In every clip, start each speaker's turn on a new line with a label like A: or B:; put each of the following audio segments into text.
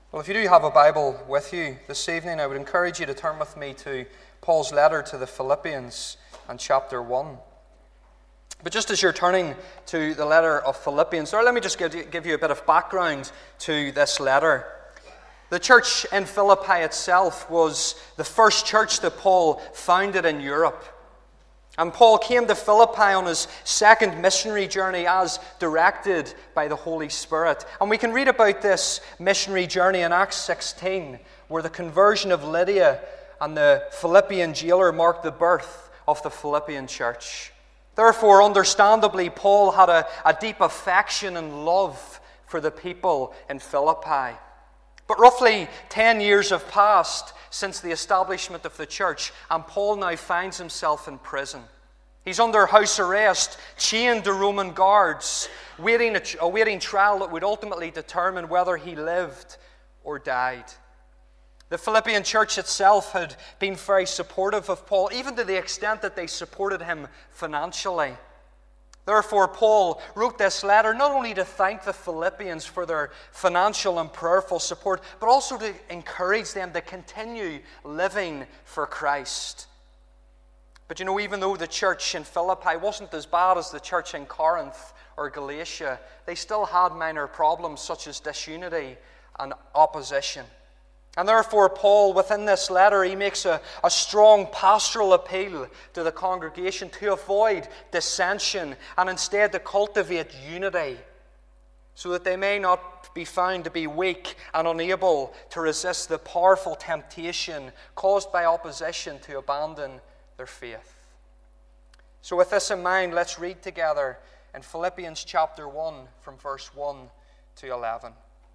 A: Well, if you do have a Bible with you this evening, I would encourage you to turn with me to Paul's letter to the Philippians and chapter 1. But just as you're turning to the letter of Philippians, let me just give you a bit of background to this letter. The church in Philippi itself was the first church that Paul founded in Europe. And Paul came to Philippi on his second missionary journey as directed by the Holy Spirit. And we can read about this missionary journey in Acts 16, where the conversion of Lydia and the Philippian jailer marked the birth of the Philippian church. Therefore, understandably, Paul had a deep affection and love for the people in Philippi. But roughly 10 years have passed since the establishment of the church, and Paul now finds himself in prison. He's under house arrest, chained to Roman guards, awaiting trial that would ultimately determine whether he lived or died. The Philippian church itself had been very supportive of Paul, even to the extent that they supported him financially. Therefore, Paul wrote this letter not only to thank the Philippians for their financial and prayerful support, but also to encourage them to continue living for Christ. But even though the church in Philippi wasn't as bad as the church in Corinth or Galatia, they still had minor problems such as disunity and opposition. And therefore, Paul, within this letter, he makes a strong pastoral appeal to the congregation to avoid dissension and instead to cultivate unity, so that they may not be found to be weak and unable to resist the powerful temptation caused by opposition to abandon their faith. So with this in mind, let's read together in Philippians chapter 1 from verse 1 to 11.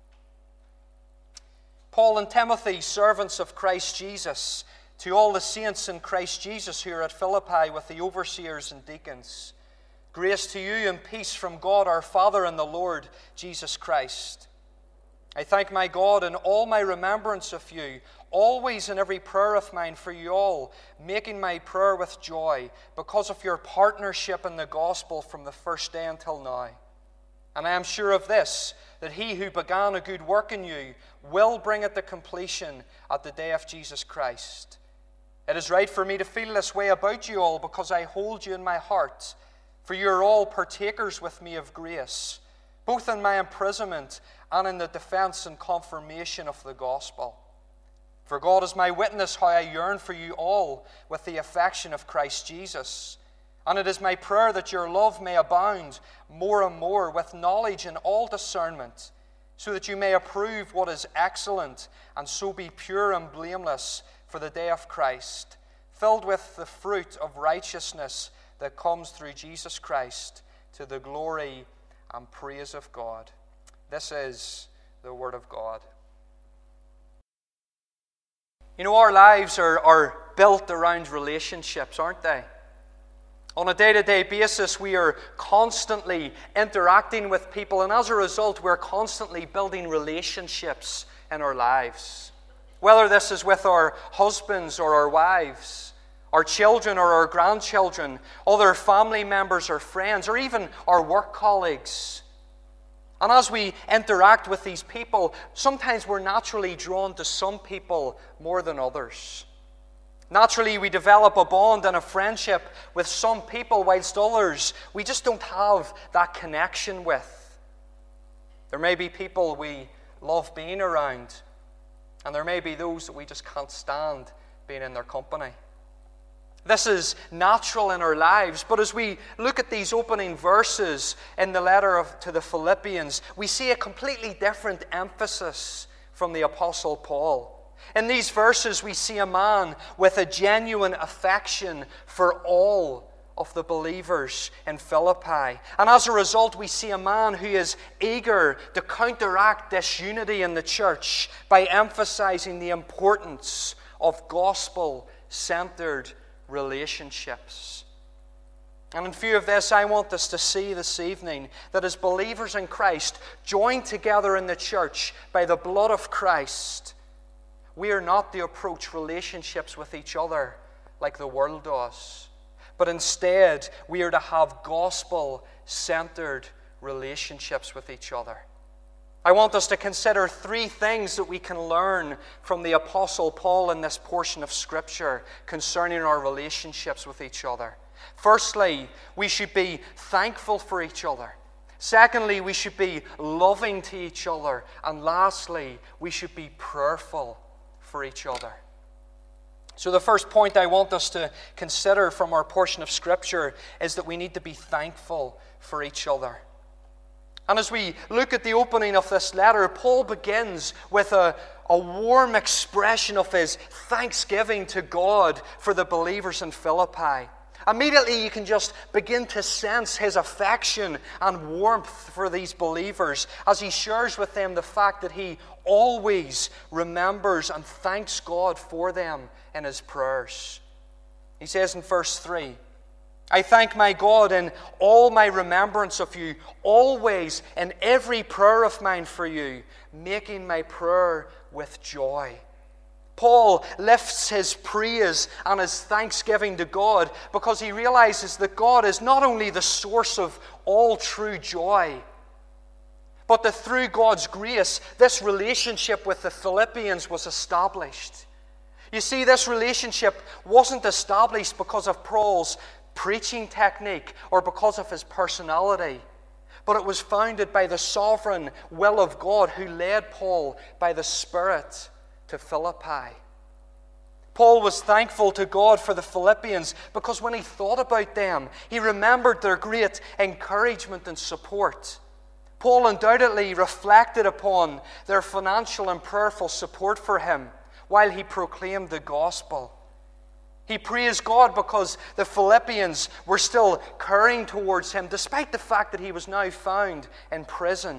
A: Paul and Timothy, servants of Christ Jesus, to all the saints in Christ Jesus who are at Philippi with the overseers and deacons, grace to you and peace from God our Father and the Lord Jesus Christ. I thank my God in all my remembrance of you, always in every prayer of mine for you all, making my prayer with joy, because of your partnership in the gospel from the first day until now. And I am sure of this, that he who began a good work in you will bring it to completion at the day of Jesus Christ. It is right for me to feel this way about you all, because I hold you in my heart, for you are all partakers with me of grace, both in my imprisonment and in the defense and confirmation of the gospel. For God is my witness how I yearn for you all with the affection of Christ Jesus. And it is my prayer that your love may abound more and more with knowledge and all discernment, so that you may approve what is excellent, and so be pure and blameless for the day of Christ, filled with the fruit of righteousness that comes through Jesus Christ, to the glory and praise of God. This is the word of God. Our lives are built around relationships, aren't they? On a day-to-day basis, we are constantly interacting with people, and as a result, we're constantly building relationships in our lives. Whether this is with our husbands or our wives, our children or our grandchildren, other family members or friends, or even our work colleagues. And as we interact with these people, sometimes we're naturally drawn to some people more than others. Naturally, we develop a bond and a friendship with some people, whilst others we just don't have that connection with. There may be people we love being around, and there may be those that we just can't stand being in their company. This is natural in our lives, but as we look at these opening verses in the letter to the Philippians, we see a completely different emphasis from the Apostle Paul. In these verses, we see a man with a genuine affection for all of the believers in Philippi. And as a result, we see a man who is eager to counteract disunity in the church by emphasizing the importance of gospel-centered relationships. And in view of this, I want us to see this evening that as believers in Christ, joined together in the church by the blood of Christ, we are not to approach relationships with each other like the world does, but instead we are to have gospel-centered relationships with each other. I want us to consider three things that we can learn from the Apostle Paul in this portion of Scripture concerning our relationships with each other. Firstly, we should be thankful for each other. Secondly, we should be loving to each other. And lastly, we should be prayerful for each other. So the first point I want us to consider from our portion of Scripture is that we need to be thankful for each other. And as we look at the opening of this letter, Paul begins with a warm expression of his thanksgiving to God for the believers in Philippi. Immediately you can just begin to sense his affection and warmth for these believers as he shares with them the fact that he always remembers and thanks God for them in his prayers. He says in verse 3, I thank my God in all my remembrance of you, always in every prayer of mine for you, making my prayer with joy. Paul lifts his praise and his thanksgiving to God because he realizes that God is not only the source of all true joy, but that through God's grace, this relationship with the Philippians was established. You see, this relationship wasn't established because of Paul's preaching technique or because of his personality, but it was founded by the sovereign will of God who led Paul by the Spirit to Philippi. Paul was thankful to God for the Philippians because when he thought about them, he remembered their great encouragement and support. Paul undoubtedly reflected upon their financial and prayerful support for him while he proclaimed the gospel. He praised God because the Philippians were still caring towards him despite the fact that he was now found in prison.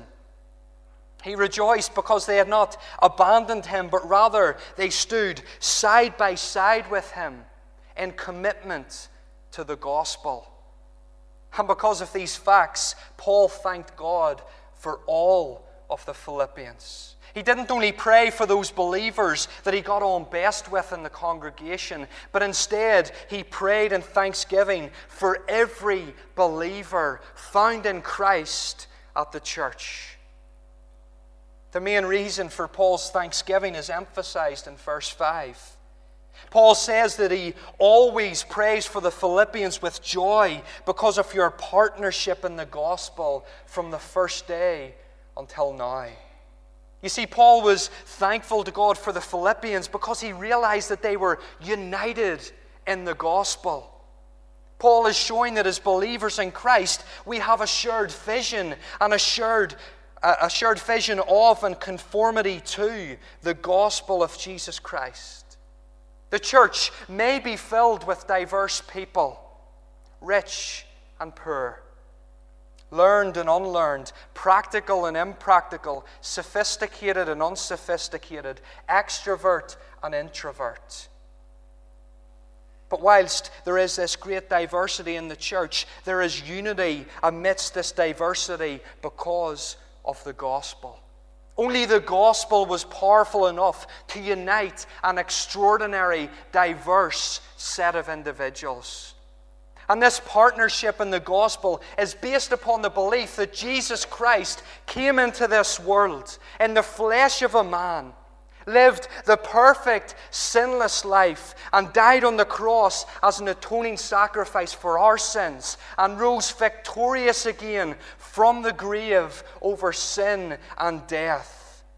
A: He rejoiced because they had not abandoned him, but rather they stood side by side with him in commitment to the gospel. And because of these facts, Paul thanked God for all of the Philippians. He didn't only pray for those believers that he got on best with in the congregation, but instead he prayed in thanksgiving for every believer found in Christ at the church. The main reason for Paul's thanksgiving is emphasized in verse 5. Paul says that he always prays for the Philippians with joy because of your partnership in the gospel from the first day until now. You see, Paul was thankful to God for the Philippians because he realized that they were united in the gospel. Paul is showing that as believers in Christ, we have a shared vision and a shared vision of and conformity to the gospel of Jesus Christ. The church may be filled with diverse people, rich and poor, learned and unlearned, practical and impractical, sophisticated and unsophisticated, extrovert and introvert. But whilst there is this great diversity in the church, there is unity amidst this diversity because of the gospel. Only the gospel was powerful enough to unite an extraordinary, diverse set of individuals. And this partnership in the gospel is based upon the belief that Jesus Christ came into this world in the flesh of a man, lived the perfect, sinless life, and died on the cross as an atoning sacrifice for our sins, and rose victorious again from the grave over sin and death.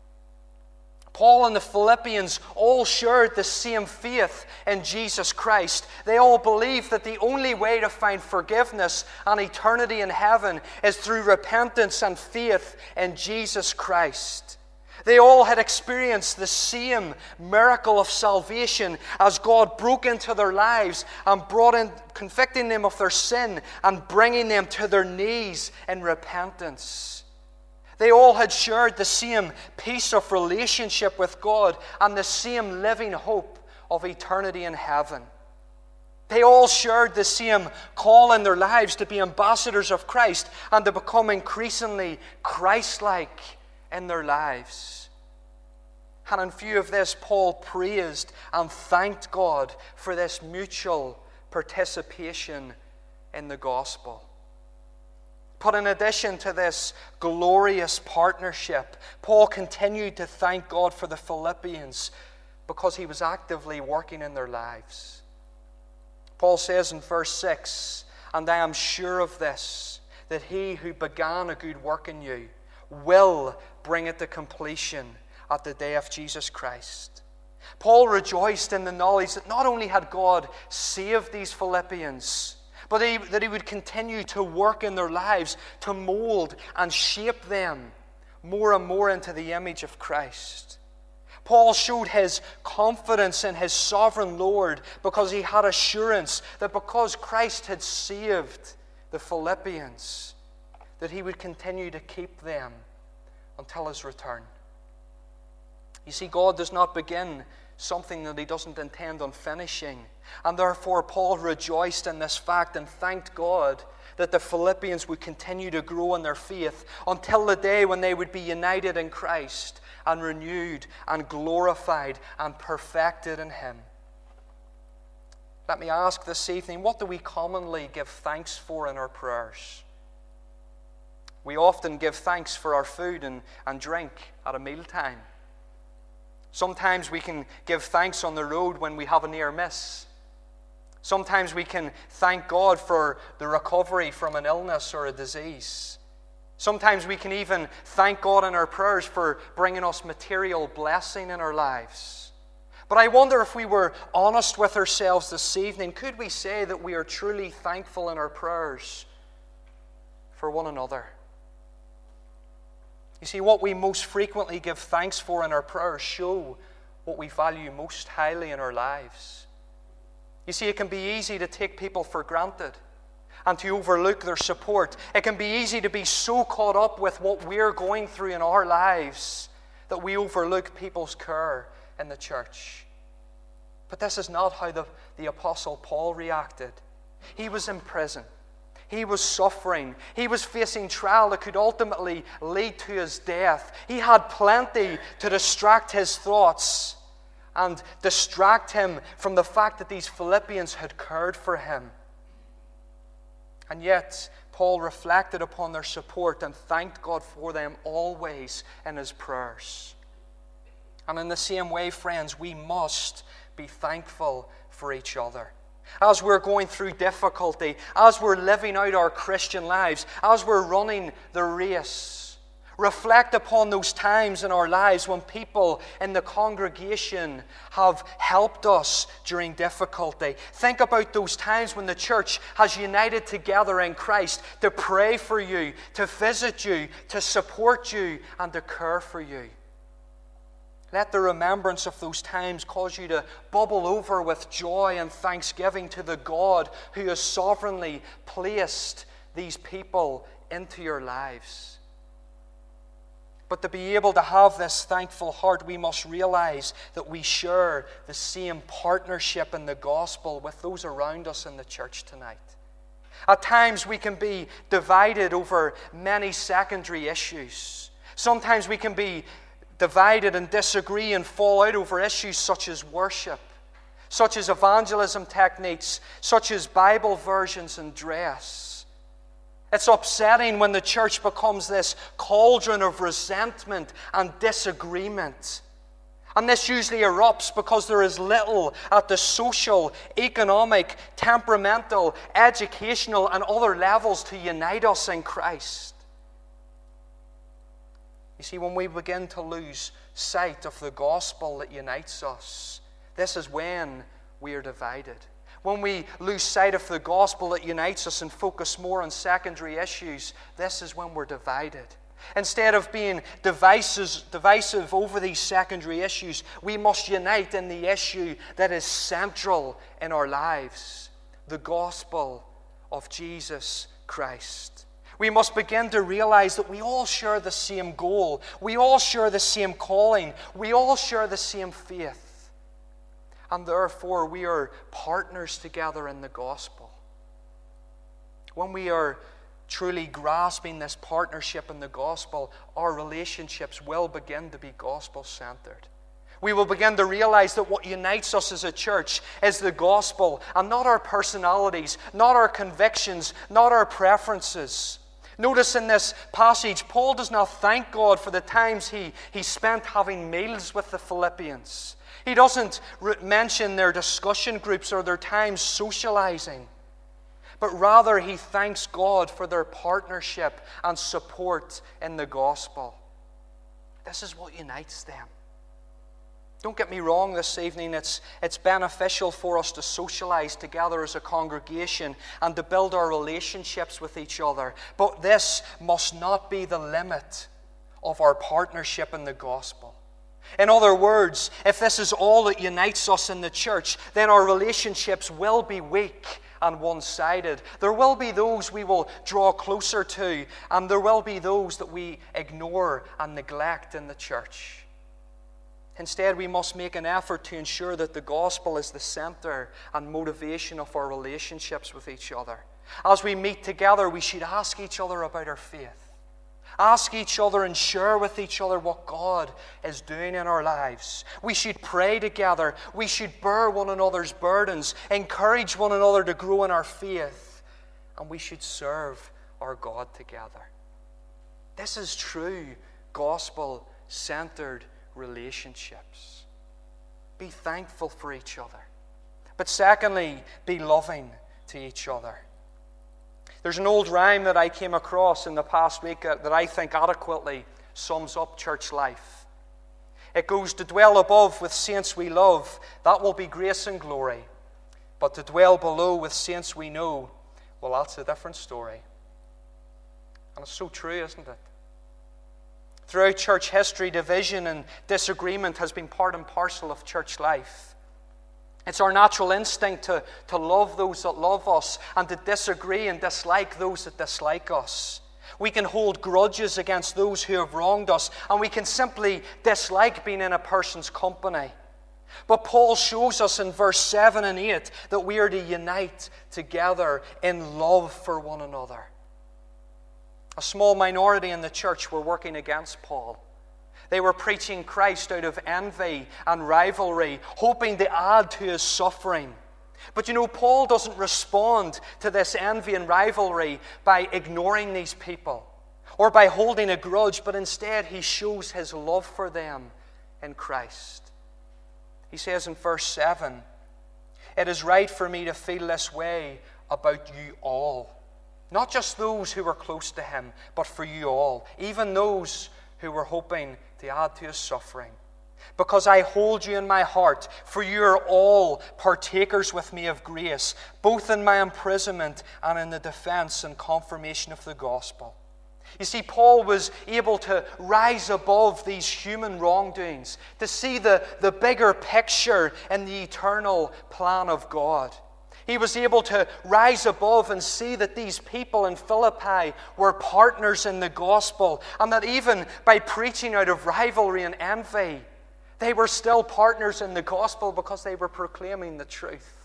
A: Paul and the Philippians all shared the same faith in Jesus Christ. They all believed that the only way to find forgiveness and eternity in heaven is through repentance and faith in Jesus Christ. They all had experienced the same miracle of salvation as God broke into their lives and brought in, convicting them of their sin and bringing them to their knees in repentance. They all had shared the same piece of relationship with God and the same living hope of eternity in heaven. They all shared the same call in their lives to be ambassadors of Christ and to become increasingly Christ-like in their lives. And in view of this, Paul praised and thanked God for this mutual participation in the gospel. But in addition to this glorious partnership, Paul continued to thank God for the Philippians because he was actively working in their lives. Paul says in verse 6, "And I am sure of this, that he who began a good work in you will bring it to completion at the day of Jesus Christ." Paul rejoiced in the knowledge that not only had God saved these Philippians, but that he would continue to work in their lives to mold and shape them more and more into the image of Christ. Paul showed his confidence in his sovereign Lord because he had assurance that because Christ had saved the Philippians, that he would continue to keep them until his return. You see, God does not begin something that he doesn't intend on finishing. And therefore, Paul rejoiced in this fact and thanked God that the Philippians would continue to grow in their faith until the day when they would be united in Christ and renewed and glorified and perfected in him. Let me ask this evening, what do we commonly give thanks for in our prayers? We often give thanks for our food and drink at a mealtime. Sometimes we can give thanks on the road when we have a near miss. Sometimes we can thank God for the recovery from an illness or a disease. Sometimes we can even thank God in our prayers for bringing us material blessing in our lives. But I wonder if we were honest with ourselves this evening, could we say that we are truly thankful in our prayers for one another? You see, what we most frequently give thanks for in our prayers show what we value most highly in our lives. You see, it can be easy to take people for granted and to overlook their support. It can be easy to be so caught up with what we're going through in our lives that we overlook people's care in the church. But this is not how the Apostle Paul reacted. He was in prison. He was suffering. He was facing trial that could ultimately lead to his death. He had plenty to distract his thoughts and distract him from the fact that these Philippians had cared for him. And yet, Paul reflected upon their support and thanked God for them always in his prayers. And in the same way, friends, we must be thankful for each other. As we're going through difficulty, as we're living out our Christian lives, as we're running the race, reflect upon those times in our lives when people in the congregation have helped us during difficulty. Think about those times when the church has united together in Christ to pray for you, to visit you, to support you, and to care for you. Let the remembrance of those times cause you to bubble over with joy and thanksgiving to the God who has sovereignly placed these people into your lives. But to be able to have this thankful heart, we must realize that we share the same partnership in the gospel with those around us in the church tonight. At times we can be divided over many secondary issues. Sometimes we can be divided and disagree and fall out over issues such as worship, such as evangelism techniques, such as Bible versions and dress. It's upsetting when the church becomes this cauldron of resentment and disagreement. And this usually erupts because there is little at the social, economic, temperamental, educational, and other levels to unite us in Christ. You see, when we begin to lose sight of the gospel that unites us, this is when we are divided. When we lose sight of the gospel that unites us and focus more on secondary issues, this is when we're divided. Instead of being divisive over these secondary issues, we must unite in the issue that is central in our lives, the gospel of Jesus Christ. We must begin to realize that we all share the same goal. We all share the same calling. We all share the same faith. And therefore, we are partners together in the gospel. When we are truly grasping this partnership in the gospel, our relationships will begin to be gospel-centered. We will begin to realize that what unites us as a church is the gospel and not our personalities, not our convictions, not our preferences. Notice in this passage, Paul does not thank God for the times he spent having meals with the Philippians. He doesn't mention their discussion groups or their times socializing. But rather, he thanks God for their partnership and support in the gospel. This is what unites them. Don't get me wrong this evening, it's beneficial for us to socialize together as a congregation and to build our relationships with each other. But this must not be the limit of our partnership in the gospel. In other words, if this is all that unites us in the church, then our relationships will be weak and one-sided. There will be those we will draw closer to, and there will be those that we ignore and neglect in the church. Instead, we must make an effort to ensure that the gospel is the center and motivation of our relationships with each other. As we meet together, we should ask each other about our faith. Ask each other and share with each other what God is doing in our lives. We should pray together. We should bear one another's burdens, encourage one another to grow in our faith, and we should serve our God together. This is true gospel-centered relationships. Be thankful for each other. But secondly, be loving to each other. There's an old rhyme that I came across in the past week that I think adequately sums up church life. It goes, to dwell above with saints we love, that will be grace and glory. But to dwell below with saints we know, well, that's a different story. And it's so true, isn't it? Throughout church history, division and disagreement has been part and parcel of church life. It's our natural instinct to love those that love us and to disagree and dislike those that dislike us. We can hold grudges against those who have wronged us, and we can simply dislike being in a person's company. But Paul shows us in verse 7 and 8 that we are to unite together in love for one another. A small minority in the church were working against Paul. They were preaching Christ out of envy and rivalry, hoping to add to his suffering. But Paul doesn't respond to this envy and rivalry by ignoring these people or by holding a grudge, but instead he shows his love for them in Christ. He says in verse 7, "It is right for me to feel this way about you all. Not just those who were close to him, but for you all, even those who were hoping to add to his suffering. Because I hold you in my heart, for you are all partakers with me of grace, both in my imprisonment and in the defense and confirmation of the gospel." You see, Paul was able to rise above these human wrongdoings, to see the bigger picture in the eternal plan of God. He was able to rise above and see that these people in Philippi were partners in the gospel, and that even by preaching out of rivalry and envy, they were still partners in the gospel because they were proclaiming the truth.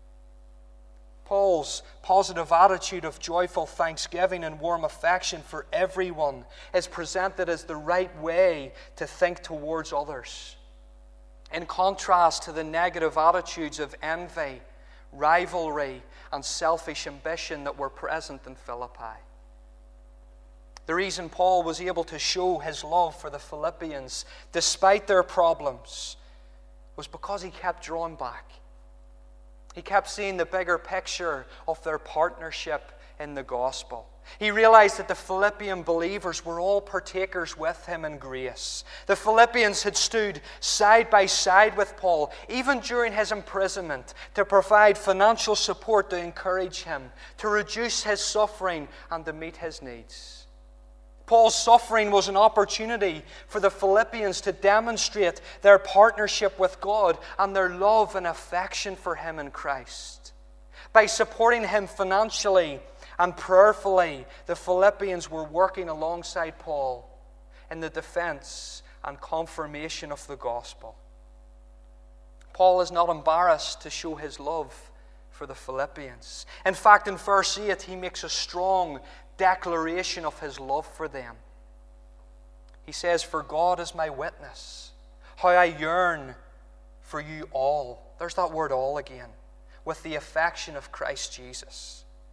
A: Paul's positive attitude of joyful thanksgiving and warm affection for everyone is presented as the right way to think towards others, in contrast to the negative attitudes of envy, rivalry, and selfish ambition that were present in Philippi. The reason Paul was able to show his love for the Philippians, despite their problems, was because he kept drawing back. He kept seeing the bigger picture of their partnership in the gospel. He realized that the Philippian believers were all partakers with him in grace. The Philippians had stood side by side with Paul, even during his imprisonment, to provide financial support to encourage him, to reduce his suffering, and to meet his needs. Paul's suffering was an opportunity for the Philippians to demonstrate their partnership with God and their love and affection for him in Christ. By supporting him financially and prayerfully, the Philippians were working alongside Paul in the defense and confirmation of the gospel. Paul is not embarrassed to show his love for the Philippians. In fact, in verse 8, he makes a strong declaration of his love for them. He says, "For God is my witness, how I yearn for you all." There's that word "all" again. "With the affection of Christ Jesus.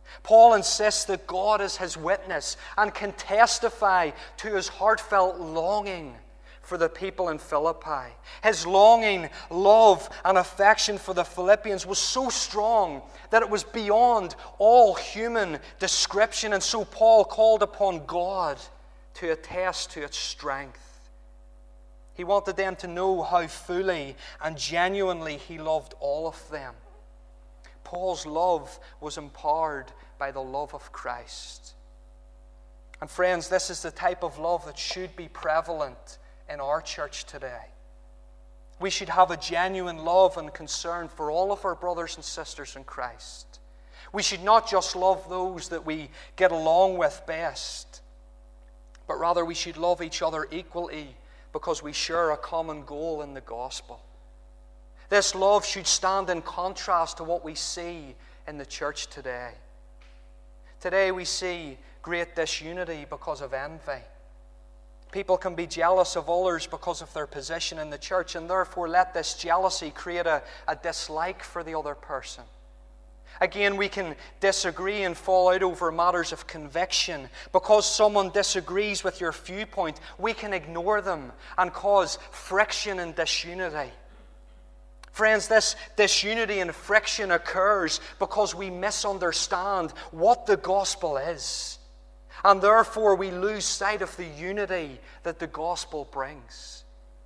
A: Paul insists that God is his witness and can testify to his heartfelt longing for the people in Philippi. His longing, love, and affection for the Philippians was so strong that it was beyond all human description, and so Paul called upon God to attest to its strength. He wanted them to know how fully and genuinely he loved all of them. Paul's love was empowered by the love of Christ. And friends, this is the type of love that should be prevalent in our church today. We should have a genuine love and concern for all of our brothers and sisters in Christ. We should not just love those that we get along with best, but rather we should love each other equally because we share a common goal in the gospel. This love should stand in contrast to what we see in the church today. Today we see great disunity because of envy. People can be jealous of others because of their position in the church, and therefore let this jealousy create a dislike for the other person. Again, we can disagree and fall out over matters of conviction. Because someone disagrees with your viewpoint, we can ignore them and cause friction and disunity. Friends, this disunity and friction occurs because we misunderstand what the gospel is. And therefore we lose sight of the unity that the gospel brings.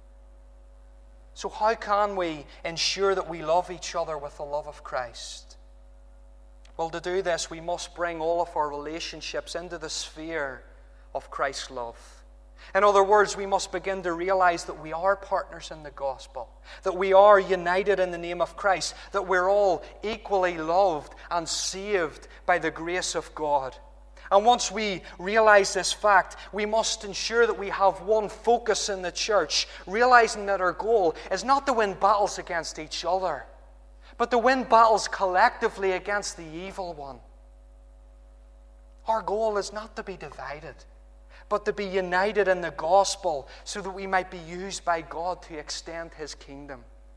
A: So how can we ensure that we love each other with the love of Christ? Well, to do this, we must bring all of our relationships into the sphere of Christ's love. In other words, we must begin to realize that we are partners in the gospel, that we are united in the name of Christ, that we're all equally loved and saved by the grace of God. And once we realize this fact, we must ensure that we have one focus in the church, realizing that our goal is not to win battles against each other, but to win battles collectively against the evil one. Our goal is not to be divided, but to be united in the gospel so that we might be used by God to extend His kingdom.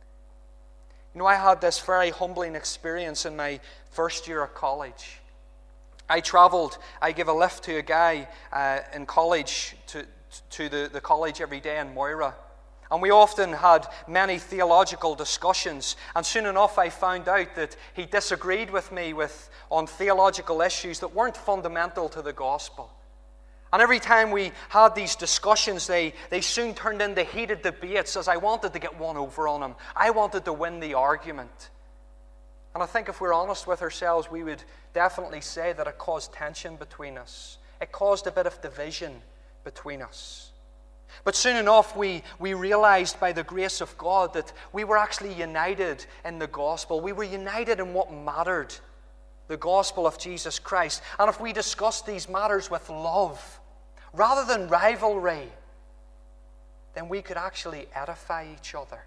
A: You know, I had this very humbling experience in my first year of college. I gave a lift to a guy in college, to the college every day in Moira. And we often had many theological discussions. And soon enough I found out that he disagreed with me on theological issues that weren't fundamental to the gospel. And every time we had these discussions, they soon turned into heated debates as I wanted to get one over on him. I wanted to win the argument. And I think if we're honest with ourselves, we would definitely say that it caused tension between us. It caused a bit of division between us. But soon enough, we realized by the grace of God that we were actually united in the gospel. We were united in what mattered, the gospel of Jesus Christ. And if we discussed these matters with love, rather than rivalry, then we could actually edify each other.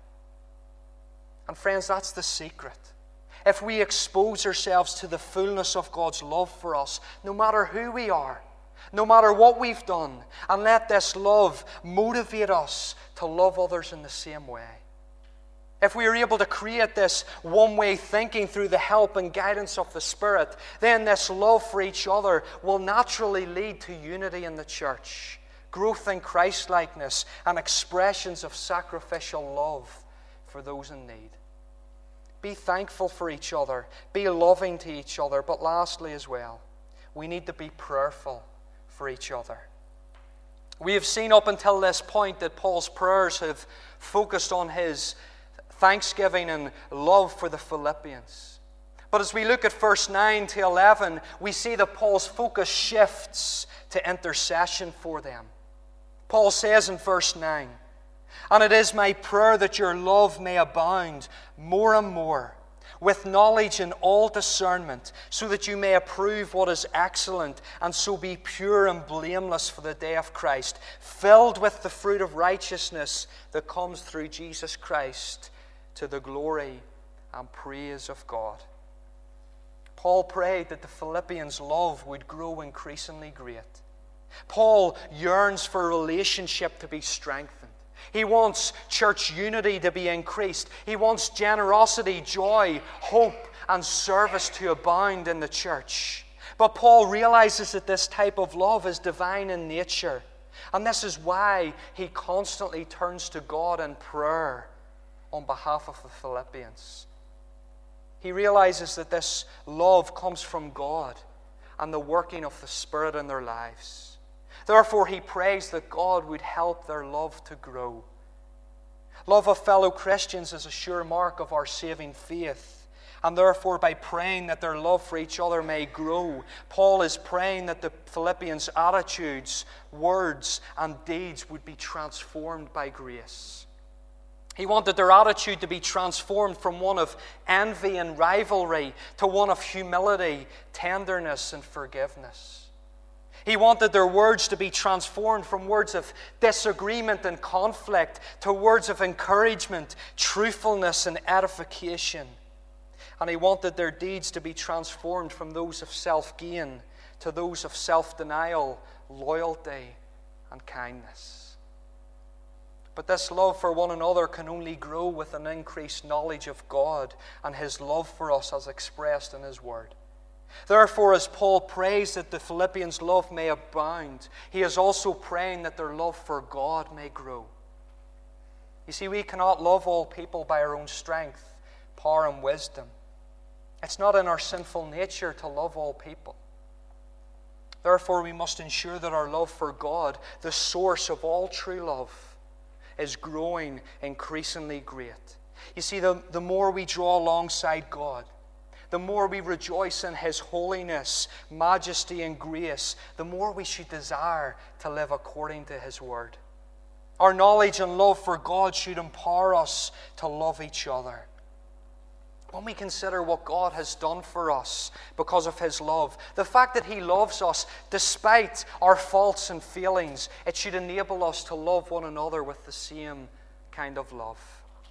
A: And friends, that's the secret. If we expose ourselves to the fullness of God's love for us, no matter who we are, no matter what we've done, and let this love motivate us to love others in the same way. If we are able to create this one-way thinking through the help and guidance of the Spirit, then this love for each other will naturally lead to unity in the church, growth in Christ-likeness, and expressions of sacrificial love for those in need. Be thankful for each other. Be loving to each other. But lastly as well, we need to be prayerful for each other. We have seen up until this point that Paul's prayers have focused on his thanksgiving and love for the Philippians. But as we look at verse 9 to 11, we see that Paul's focus shifts to intercession for them. Paul says in verse 9, "And it is my prayer that your love may abound more and more, with knowledge and all discernment, so that you may approve what is excellent, and so be pure and blameless for the day of Christ, filled with the fruit of righteousness that comes through Jesus Christ, to the glory and praise of God." Paul prayed that the Philippians' love would grow increasingly great. Paul yearns for a relationship to be strengthened. He wants church unity to be increased. He wants generosity, joy, hope, and service to abound in the church. But Paul realizes that this type of love is divine in nature. And this is why he constantly turns to God in prayer on behalf of the Philippians. He realizes that this love comes from God and the working of the Spirit in their lives. Therefore, he prays that God would help their love to grow. Love of fellow Christians is a sure mark of our saving faith. And therefore, by praying that their love for each other may grow, Paul is praying that the Philippians' attitudes, words, and deeds would be transformed by grace. He wanted their attitude to be transformed from one of envy and rivalry to one of humility, tenderness, and forgiveness. He wanted their words to be transformed from words of disagreement and conflict to words of encouragement, truthfulness, and edification. And he wanted their deeds to be transformed from those of self-gain to those of self-denial, loyalty, and kindness. But this love for one another can only grow with an increased knowledge of God and His love for us as expressed in His Word. Therefore, as Paul prays that the Philippians' love may abound, he is also praying that their love for God may grow. You see, we cannot love all people by our own strength, power, and wisdom. It's not in our sinful nature to love all people. Therefore, we must ensure that our love for God, the source of all true love, is growing increasingly great. You see, the more we draw alongside God, the more we rejoice in His holiness, majesty, and grace, the more we should desire to live according to His Word. Our knowledge and love for God should empower us to love each other. When we consider what God has done for us because of His love, the fact that He loves us despite our faults and failings, it should enable us to love one another with the same kind of love.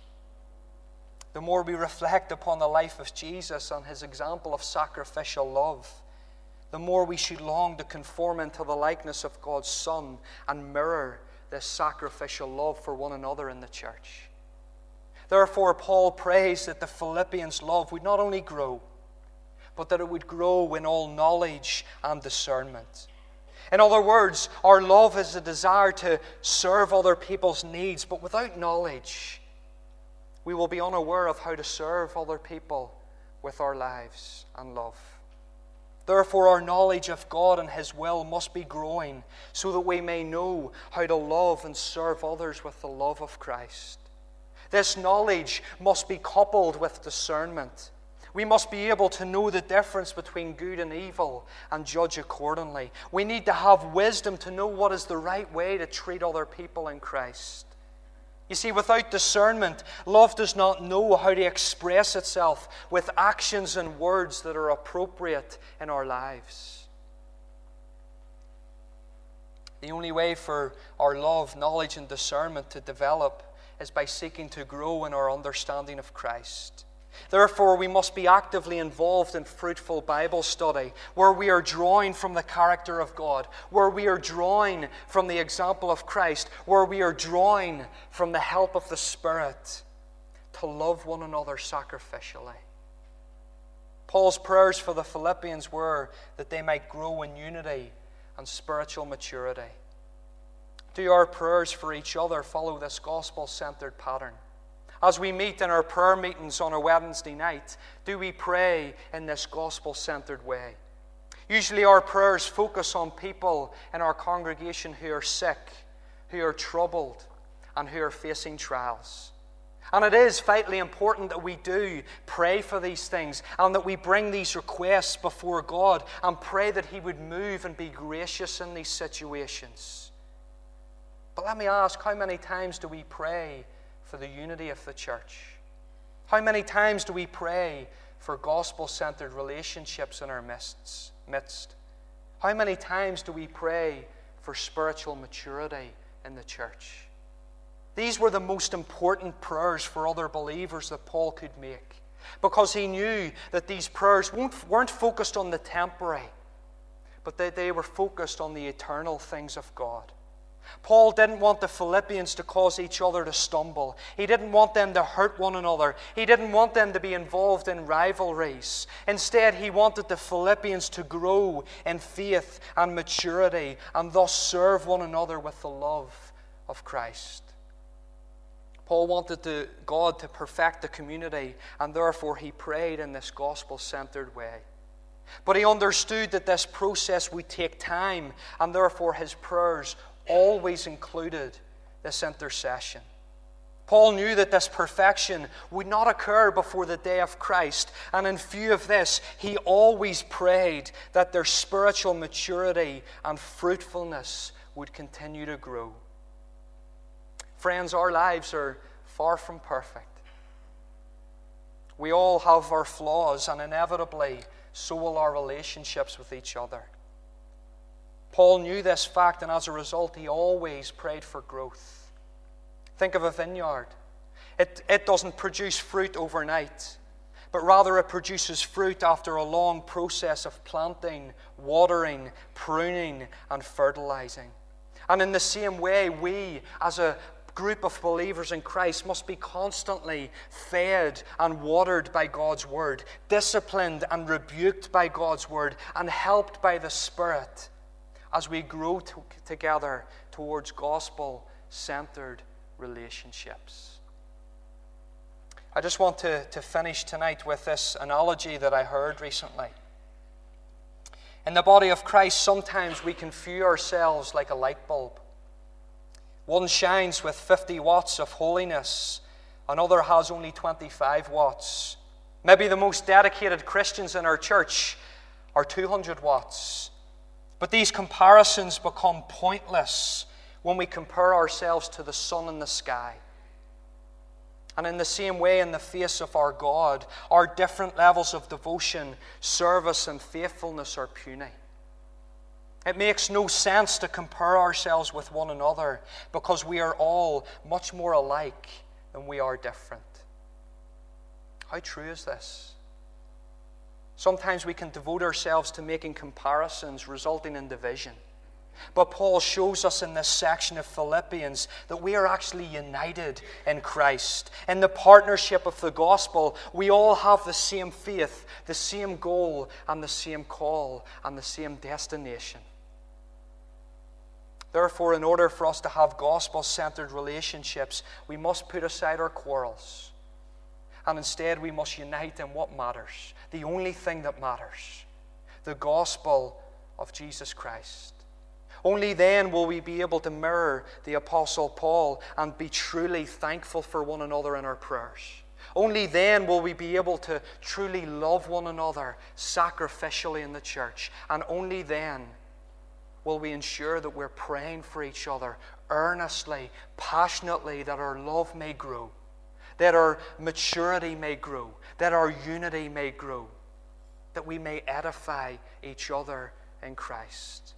A: The more we reflect upon the life of Jesus and His example of sacrificial love, the more we should long to conform into the likeness of God's Son and mirror this sacrificial love for one another in the church. Therefore, Paul prays that the Philippians' love would not only grow, but that it would grow in all knowledge and discernment. In other words, our love is a desire to serve other people's needs, but without knowledge, we will be unaware of how to serve other people with our lives and love. Therefore, our knowledge of God and His will must be growing so that we may know how to love and serve others with the love of Christ. This knowledge must be coupled with discernment. We must be able to know the difference between good and evil and judge accordingly. We need to have wisdom to know what is the right way to treat other people in Christ. You see, without discernment, love does not know how to express itself with actions and words that are appropriate in our lives. The only way for our love, knowledge, and discernment to develop is by seeking to grow in our understanding of Christ. Therefore, we must be actively involved in fruitful Bible study, where we are drawing from the character of God, where we are drawing from the example of Christ, where we are drawing from the help of the Spirit to love one another sacrificially. Paul's prayers for the Philippians were that they might grow in unity and spiritual maturity. Do our prayers for each other follow this gospel-centered pattern? As we meet in our prayer meetings on a Wednesday night, do we pray in this gospel-centered way? Usually our prayers focus on people in our congregation who are sick, who are troubled, and who are facing trials. And it is vitally important that we do pray for these things and that we bring these requests before God and pray that He would move and be gracious in these situations. But let me ask, how many times do we pray for the unity of the church? How many times do we pray for gospel-centered relationships in our midst? How many times do we pray for spiritual maturity in the church? These were the most important prayers for other believers that Paul could make, because he knew that these prayers weren't focused on the temporary, but that they were focused on the eternal things of God. Paul didn't want the Philippians to cause each other to stumble. He didn't want them to hurt one another. He didn't want them to be involved in rivalries. Instead, he wanted the Philippians to grow in faith and maturity and thus serve one another with the love of Christ. Paul wanted God to perfect the community, and therefore he prayed in this gospel-centered way. But he understood that this process would take time, and therefore his prayers always included this intercession. Paul knew that this perfection would not occur before the day of Christ, and in view of this, he always prayed that their spiritual maturity and fruitfulness would continue to grow. Friends, our lives are far from perfect. We all have our flaws, and inevitably, so will our relationships with each other. Paul knew this fact, and as a result, he always prayed for growth. Think of a vineyard. It doesn't produce fruit overnight, but rather it produces fruit after a long process of planting, watering, pruning, and fertilizing. And in the same way, we, as a group of believers in Christ, must be constantly fed and watered by God's Word, disciplined and rebuked by God's Word, and helped by the Spirit as we grow together towards gospel-centered relationships. I just want to finish tonight with this analogy that I heard recently. In the body of Christ, sometimes we can view ourselves like a light bulb. One shines with 50 watts of holiness, another has only 25 watts. Maybe the most dedicated Christians in our church are 200 watts. But these comparisons become pointless when we compare ourselves to the sun in the sky. And in the same way, in the face of our God, our different levels of devotion, service, and faithfulness are puny. It makes no sense to compare ourselves with one another because we are all much more alike than we are different. How true is this? Sometimes we can devote ourselves to making comparisons resulting in division. But Paul shows us in this section of Philippians that we are actually united in Christ. In the partnership of the gospel, we all have the same faith, the same goal, and the same call, and the same destination. Therefore, in order for us to have gospel-centered relationships, we must put aside our quarrels. And instead, we must unite in what matters, the only thing that matters, the gospel of Jesus Christ. Only then will we be able to mirror the Apostle Paul and be truly thankful for one another in our prayers. Only then will we be able to truly love one another sacrificially in the church. And only then will we ensure that we're praying for each other earnestly, passionately, that our love may grow, that our maturity may grow, that our unity may grow, that we may edify each other in Christ.